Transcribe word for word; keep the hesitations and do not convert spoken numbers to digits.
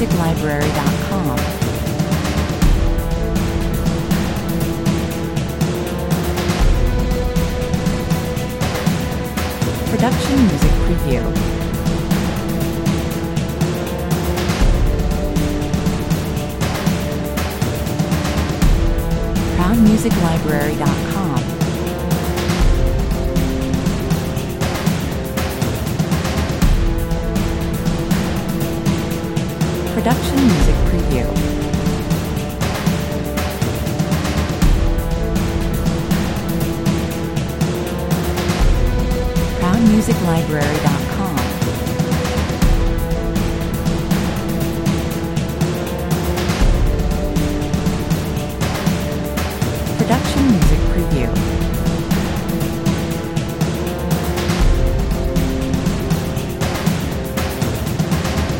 music library dot com. Production Music Preview. crown music library dot com. Production Music Preview. crown music library dot com.